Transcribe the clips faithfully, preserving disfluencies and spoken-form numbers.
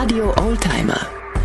Radio Oldtimer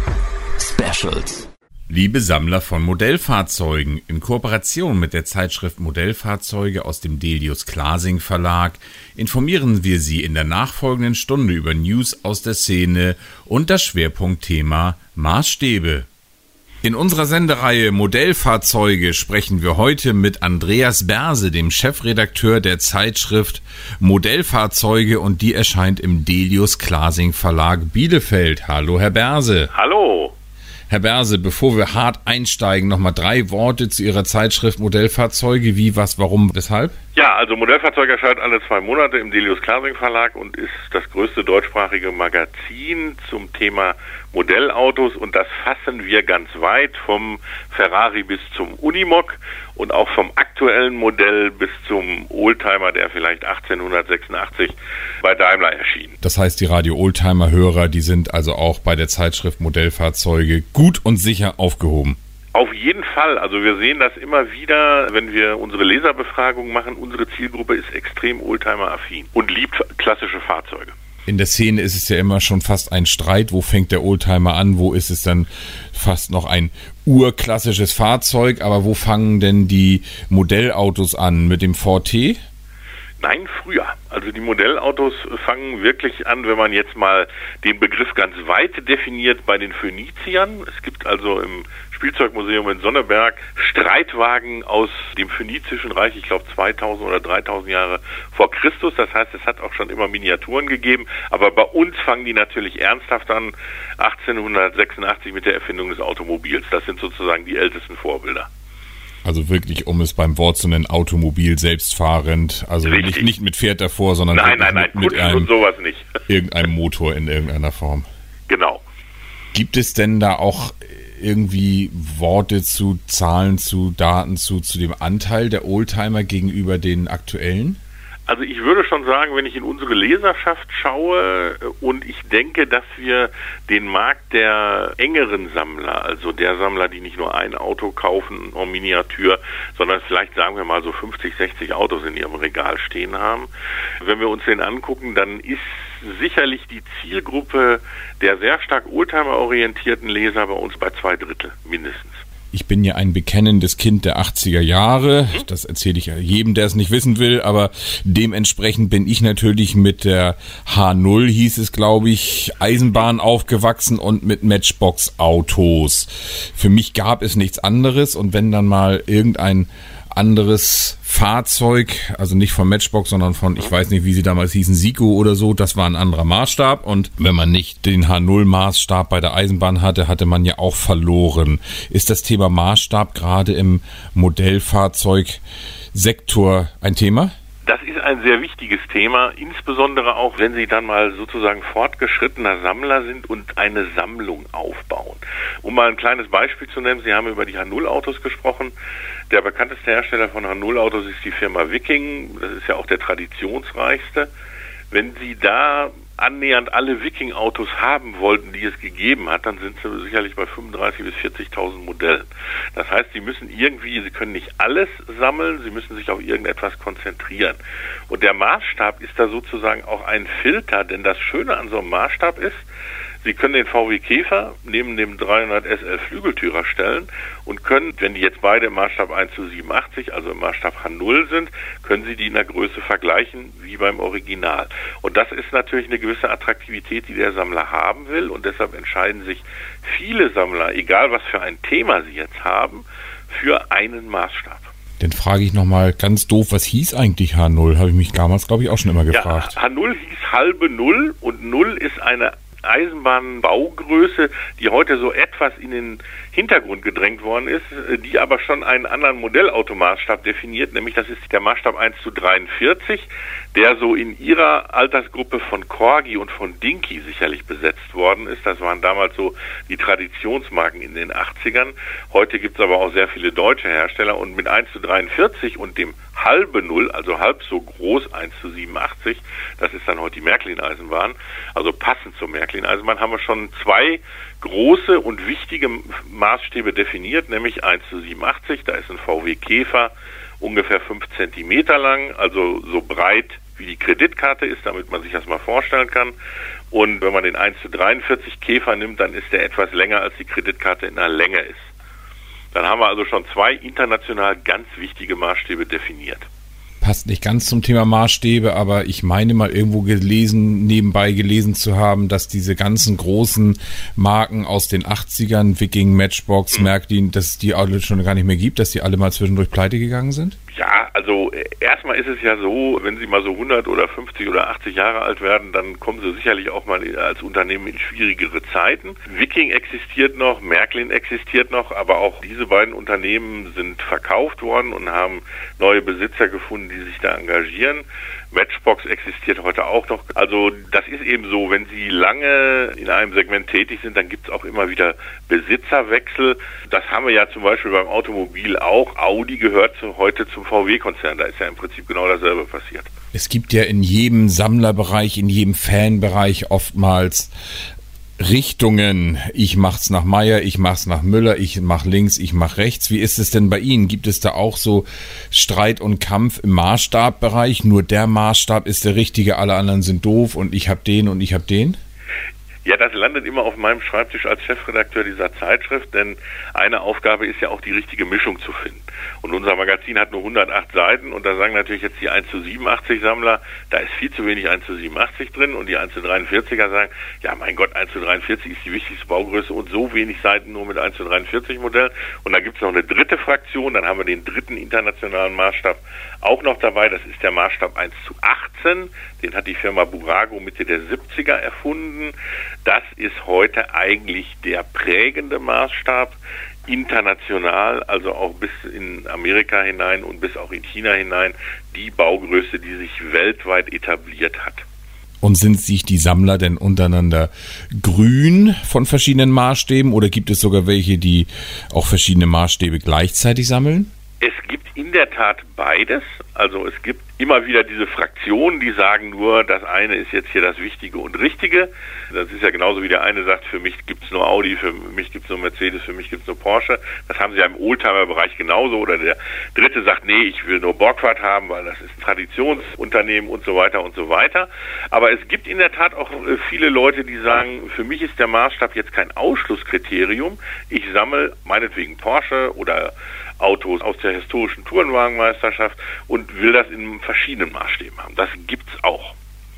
Specials. Liebe Sammler von Modellfahrzeugen, in Kooperation mit der Zeitschrift Modellfahrzeuge aus dem Delius Klasing Verlag informieren wir Sie in der nachfolgenden Stunde über News aus der Szene und das Schwerpunktthema Maßstäbe. In unserer Sendereihe Modellfahrzeuge sprechen wir heute mit Andreas Berse, dem Chefredakteur der Zeitschrift Modellfahrzeuge, und die erscheint im Delius Klasing Verlag Bielefeld. Hallo, Herr Berse. Hallo. Herr Berse, bevor wir hart einsteigen, nochmal drei Worte zu Ihrer Zeitschrift Modellfahrzeuge. Wie, was, warum, weshalb? Ja, also Modellfahrzeuge erscheint alle zwei Monate im Delius Klasing Verlag und ist das größte deutschsprachige Magazin zum Thema Modellautos, und das fassen wir ganz weit, vom Ferrari bis zum Unimog und auch vom aktuellen Modell bis zum Oldtimer, der vielleicht achtzehnhundertsechsundachtzig bei Daimler erschien. Das heißt, die Radio-Oldtimer-Hörer, die sind also auch bei der Zeitschrift Modellfahrzeuge gut und sicher aufgehoben. Auf jeden Fall. Also wir sehen das immer wieder, wenn wir unsere Leserbefragung machen. Unsere Zielgruppe ist extrem Oldtimer-affin und liebt klassische Fahrzeuge. In der Szene ist es ja immer schon fast ein Streit. Wo fängt der Oldtimer an? Wo ist es dann fast noch ein urklassisches Fahrzeug? Aber wo fangen denn die Modellautos an? Mit dem V T? Nein, früher. Also die Modellautos fangen wirklich an, wenn man jetzt mal den Begriff ganz weit definiert, bei den Phöniziern. Es gibt also im Spielzeugmuseum in Sonneberg Streitwagen aus dem Phönizischen Reich, ich glaube zweitausend oder dreitausend Jahre vor Christus. Das heißt, es hat auch schon immer Miniaturen gegeben. Aber bei uns fangen die natürlich ernsthaft an, achtzehnhundertsechsundachtzig mit der Erfindung des Automobils. Das sind sozusagen die ältesten Vorbilder. Also wirklich, um es beim Wort zu nennen, Automobil selbstfahrend, also nicht, nicht mit Pferd davor, sondern nein, nein, nein, mit, mit einem, und sowas nicht. irgendeinem Motor in irgendeiner Form. Genau. Gibt es denn da auch irgendwie Worte zu, Zahlen zu, Daten zu, zu dem Anteil der Oldtimer gegenüber den aktuellen? Also ich würde schon sagen, wenn ich in unsere Leserschaft schaue und ich denke, dass wir den Markt der engeren Sammler, also der Sammler, die nicht nur ein Auto kaufen en Miniatur, sondern vielleicht sagen wir mal so fünfzig, sechzig Autos in ihrem Regal stehen haben. Wenn wir uns den angucken, dann ist sicherlich die Zielgruppe der sehr stark Oldtimer-orientierten Leser bei uns bei zwei Drittel mindestens. Ich bin ja ein bekennendes Kind der achtziger Jahre. Das erzähle ich jedem, der es nicht wissen will. Aber dementsprechend bin ich natürlich mit der H null, hieß es, glaube ich, Eisenbahn aufgewachsen und mit Matchbox-Autos. Für mich gab es nichts anderes. Und wenn dann mal irgendein anderes Fahrzeug, also nicht von Matchbox, sondern von, ich weiß nicht, wie sie damals hießen, Siko oder so, das war ein anderer Maßstab, und wenn man nicht den H null Maßstab bei der Eisenbahn hatte, hatte man ja auch verloren. Ist das Thema Maßstab gerade im Modellfahrzeugsektor ein Thema? Das ist ein sehr wichtiges Thema, insbesondere auch, wenn Sie dann mal sozusagen fortgeschrittener Sammler sind und eine Sammlung aufbauen. Um mal ein kleines Beispiel zu nennen, Sie haben über die H null Autos gesprochen. Der bekannteste Hersteller von H null Autos ist die Firma Viking. Das ist ja auch der traditionsreichste. Wenn Sie da annähernd alle Viking-Autos haben wollten, die es gegeben hat, dann sind Sie sicherlich bei fünfunddreißigtausend bis vierzigtausend Modellen. Das heißt, Sie müssen irgendwie, Sie können nicht alles sammeln, Sie müssen sich auf irgendetwas konzentrieren. Und der Maßstab ist da sozusagen auch ein Filter, denn das Schöne an so einem Maßstab ist, Sie können den V W Käfer neben dem dreihundert S L Flügeltürer stellen und können, wenn die jetzt beide im Maßstab eins zu siebenundachtzig, also im Maßstab H null sind, können Sie die in der Größe vergleichen wie beim Original. Und das ist natürlich eine gewisse Attraktivität, die der Sammler haben will, und deshalb entscheiden sich viele Sammler, egal was für ein Thema sie jetzt haben, für einen Maßstab. Dann frage ich nochmal ganz doof, was hieß eigentlich H null? Habe ich mich damals, glaube ich, auch schon immer gefragt. Ja, H null hieß halbe Null, und Null ist eine Eisenbahnbaugröße, die heute so etwas in den Hintergrund gedrängt worden ist, die aber schon einen anderen Modellautomaßstab definiert, nämlich das ist der Maßstab eins zu dreiundvierzig, der so in ihrer Altersgruppe von Corgi und von Dinky sicherlich besetzt worden ist. Das waren damals so die Traditionsmarken in den achtzigern. Heute gibt es aber auch sehr viele deutsche Hersteller, und mit eins zu dreiundvierzig und dem halbe Null, also halb so groß, eins zu siebenundachtzig, das ist dann heute die Märklin-Eisenbahn, also passend zur Märklin-Eisenbahn, haben wir schon zwei große und wichtige Maßstäbe definiert, nämlich eins zu siebenundachtzig, da ist ein V W Käfer ungefähr fünf Zentimeter lang, also so breit wie die Kreditkarte ist, damit man sich das mal vorstellen kann. Und wenn man den eins zu dreiundvierzig Käfer nimmt, dann ist der etwas länger, als die Kreditkarte in der Länge ist. Dann haben wir also schon zwei international ganz wichtige Maßstäbe definiert. Passt nicht ganz zum Thema Maßstäbe, aber ich meine mal irgendwo gelesen, nebenbei gelesen zu haben, dass diese ganzen großen Marken aus den achtzigern, Viking, Matchbox, mhm. Märklin, dass es die alle schon gar nicht mehr gibt, dass die alle mal zwischendurch pleite gegangen sind? Ja, also erstmal ist es ja so, wenn Sie mal so hundert oder fünfzig oder achtzig Jahre alt werden, dann kommen Sie sicherlich auch mal als Unternehmen in schwierigere Zeiten. Viking existiert noch, Märklin existiert noch, aber auch diese beiden Unternehmen sind verkauft worden und haben neue Besitzer gefunden, die sich da engagieren. Matchbox existiert heute auch noch. Also das ist eben so, wenn Sie lange in einem Segment tätig sind, dann gibt es auch immer wieder Besitzerwechsel. Das haben wir ja zum Beispiel beim Automobil auch. Audi gehört zu, heute zum V W-Konzern. Da ist ja im Prinzip genau dasselbe passiert. Es gibt ja in jedem Sammlerbereich, in jedem Fanbereich oftmals Richtungen. Ich mach's nach Meier, ich mach's nach Müller, ich mach links, ich mach rechts. Wie ist es denn bei Ihnen? Gibt es da auch so Streit und Kampf im Maßstabbereich? Nur der Maßstab ist der richtige, alle anderen sind doof und ich hab den und ich hab den? Ja, das landet immer auf meinem Schreibtisch als Chefredakteur dieser Zeitschrift, denn eine Aufgabe ist ja auch die richtige Mischung zu finden. Und unser Magazin hat nur hundertacht Seiten und da sagen natürlich jetzt die eins zu siebenundachtzig Sammler, da ist viel zu wenig eins zu siebenundachtzig drin und die eins zu dreiundvierziger sagen, ja mein Gott, eins zu dreiundvierzig ist die wichtigste Baugröße und so wenig Seiten nur mit eins zu dreiundvierzig Modell. Und da gibt es noch eine dritte Fraktion, dann haben wir den dritten internationalen Maßstab auch noch dabei, das ist der Maßstab eins zu achtzehn, den hat die Firma Burago Mitte der siebziger erfunden. Das ist heute eigentlich der prägende Maßstab, international, also auch bis in Amerika hinein und bis auch in China hinein, die Baugröße, die sich weltweit etabliert hat. Und sind sich die Sammler denn untereinander grün von verschiedenen Maßstäben oder gibt es sogar welche, die auch verschiedene Maßstäbe gleichzeitig sammeln? Es gibt in der Tat beides. Also es gibt immer wieder diese Fraktionen, die sagen nur, das eine ist jetzt hier das Wichtige und Richtige. Das ist ja genauso wie der eine sagt, für mich gibt es nur Audi, für mich gibt es nur Mercedes, für mich gibt es nur Porsche. Das haben sie ja im Oldtimer-Bereich genauso. Oder der dritte sagt, nee, ich will nur Borgward haben, weil das ist ein Traditionsunternehmen und so weiter und so weiter. Aber es gibt in der Tat auch viele Leute, die sagen, für mich ist der Maßstab jetzt kein Ausschlusskriterium. Ich sammle meinetwegen Porsche oder Autos aus der historischen Tourenwagenmeisterschaft und will das in verschiedenen Maßstäben haben. Das gibt's auch.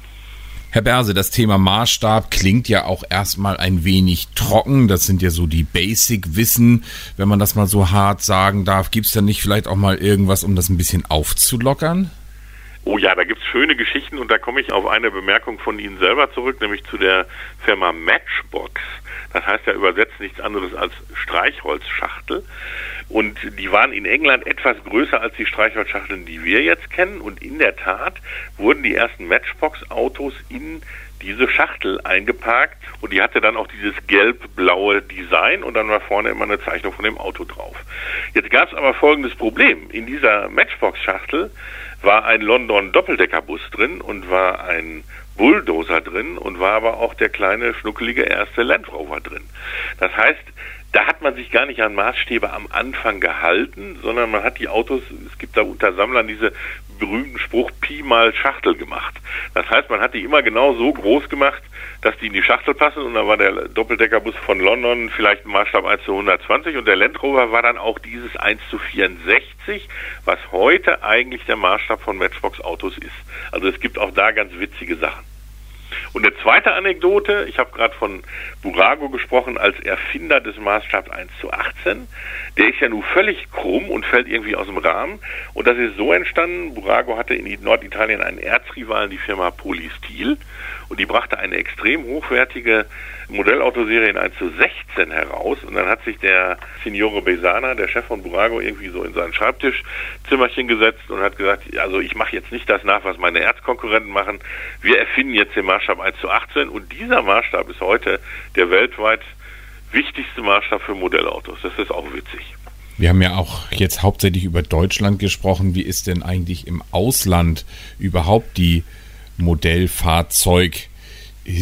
Herr Berse, das Thema Maßstab klingt ja auch erstmal ein wenig trocken. Das sind ja so die Basic-Wissen, wenn man das mal so hart sagen darf. Gibt's da nicht vielleicht auch mal irgendwas, um das ein bisschen aufzulockern? Oh ja, da gibt's schöne Geschichten und da komme ich auf eine Bemerkung von Ihnen selber zurück, nämlich zu der Firma Matchbox. Das heißt ja übersetzt nichts anderes als Streichholzschachtel. Und die waren in England etwas größer als die Streichholzschachteln, die wir jetzt kennen. Und in der Tat wurden die ersten Matchbox-Autos in diese Schachtel eingeparkt. Und die hatte dann auch dieses gelb-blaue Design und dann war vorne immer eine Zeichnung von dem Auto drauf. Jetzt gab es aber folgendes Problem. In dieser Matchbox-Schachtel war ein London-Doppeldeckerbus drin und war ein Bulldozer drin und war aber auch der kleine, schnuckelige erste Land Rover drin. Das heißt, da hat man sich gar nicht an Maßstäbe am Anfang gehalten, sondern man hat die Autos, es gibt da unter Sammlern diese berühmten Spruch, Pi mal Schachtel gemacht. Das heißt, man hat die immer genau so groß gemacht, dass die in die Schachtel passen und dann war der Doppeldeckerbus von London vielleicht ein Maßstab eins zu hundertzwanzig und der Land Rover war dann auch dieses eins zu vierundsechzig, was heute eigentlich der Maßstab von Matchbox Autos ist. Also es gibt auch da ganz witzige Sachen. Und eine zweite Anekdote, ich habe gerade von Burago gesprochen als Erfinder des Maßstabs eins zu achtzehn. Der ist ja nun völlig krumm und fällt irgendwie aus dem Rahmen. Und das ist so entstanden, Burago hatte in Norditalien einen Erzrivalen, die Firma Polystil. Und die brachte eine extrem hochwertige Modellautoserie in eins zu sechzehn heraus. Und dann hat sich der Signore Besana, der Chef von Burago, irgendwie so in sein Schreibtischzimmerchen gesetzt und hat gesagt, also ich mache jetzt nicht das nach, was meine Erzkonkurrenten machen. Wir erfinden jetzt den Maßstab eins zu achtzehn. Und dieser Maßstab ist heute der weltweit wichtigste Maßstab für Modellautos. Das ist auch witzig. Wir haben ja auch jetzt hauptsächlich über Deutschland gesprochen. Wie ist denn eigentlich im Ausland überhaupt die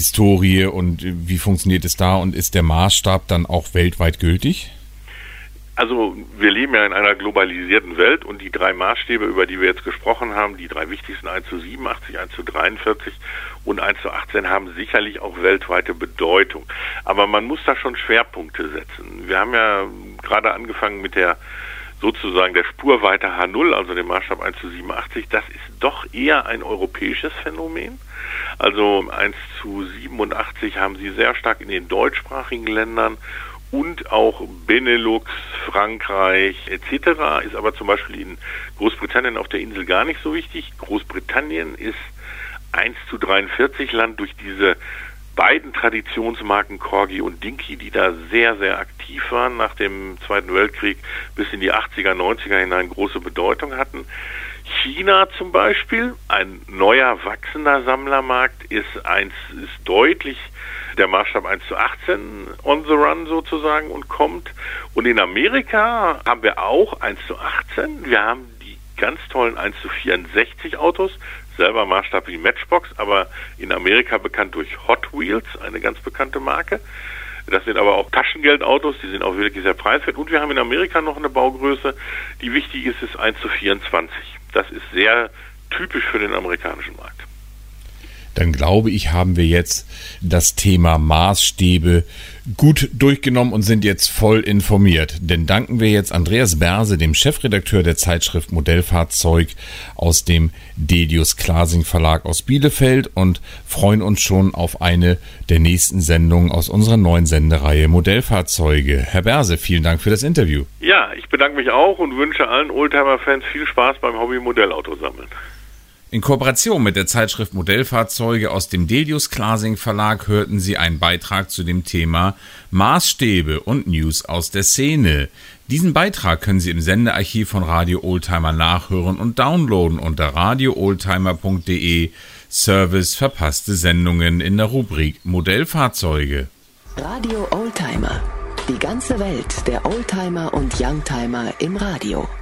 Modellfahrzeughistorie und wie funktioniert es da und ist der Maßstab dann auch weltweit gültig? Also wir leben ja in einer globalisierten Welt und die drei Maßstäbe, über die wir jetzt gesprochen haben, die drei wichtigsten, eins zu siebenundachtzig, eins zu dreiundvierzig und eins zu achtzehn, haben sicherlich auch weltweite Bedeutung. Aber man muss da schon Schwerpunkte setzen. Wir haben ja gerade angefangen mit der sozusagen der Spurweite H null, also dem Maßstab eins zu siebenundachtzig. Das ist doch eher ein europäisches Phänomen. Also eins zu siebenundachtzig haben sie sehr stark in den deutschsprachigen Ländern und auch Benelux, Frankreich et cetera, ist aber zum Beispiel in Großbritannien auf der Insel gar nicht so wichtig. Großbritannien ist eins zu dreiundvierzig Land durch diese beiden Traditionsmarken Corgi und Dinky, die da sehr, sehr aktiv waren nach dem Zweiten Weltkrieg bis in die achtziger, neunziger hinein große Bedeutung hatten. China zum Beispiel, ein neuer, wachsender Sammlermarkt, ist eins, ist deutlich der Maßstab eins zu achtzehn on the run sozusagen und kommt. Und in Amerika haben wir auch eins zu achtzehn. Wir haben die ganz tollen eins zu vierundsechzig Autos, selber Maßstab wie Matchbox, aber in Amerika bekannt durch Hot Wheels, eine ganz bekannte Marke. Das sind aber auch Taschengeldautos, die sind auch wirklich sehr preiswert. Und wir haben in Amerika noch eine Baugröße, die wichtig ist, ist eins zu vierundzwanzig. Das ist sehr typisch für den amerikanischen Markt. Dann glaube ich, haben wir jetzt das Thema Maßstäbe gut durchgenommen und sind jetzt voll informiert. Denn danken wir jetzt Andreas Berse, dem Chefredakteur der Zeitschrift Modellfahrzeug aus dem Delius Clasing Verlag aus Bielefeld und freuen uns schon auf eine der nächsten Sendungen aus unserer neuen Sendereihe Modellfahrzeuge. Herr Berse, vielen Dank für das Interview. Ja, ich bedanke mich auch und wünsche allen Oldtimer-Fans viel Spaß beim Hobby Modellauto sammeln. In Kooperation mit der Zeitschrift Modellfahrzeuge aus dem Delius Clasing Verlag hörten Sie einen Beitrag zu dem Thema Maßstäbe und News aus der Szene. Diesen Beitrag können Sie im Sendearchiv von Radio Oldtimer nachhören und downloaden unter radio oldtimer punkt de Service verpasste Sendungen in der Rubrik Modellfahrzeuge. Radio Oldtimer. Die ganze Welt der Oldtimer und Youngtimer im Radio.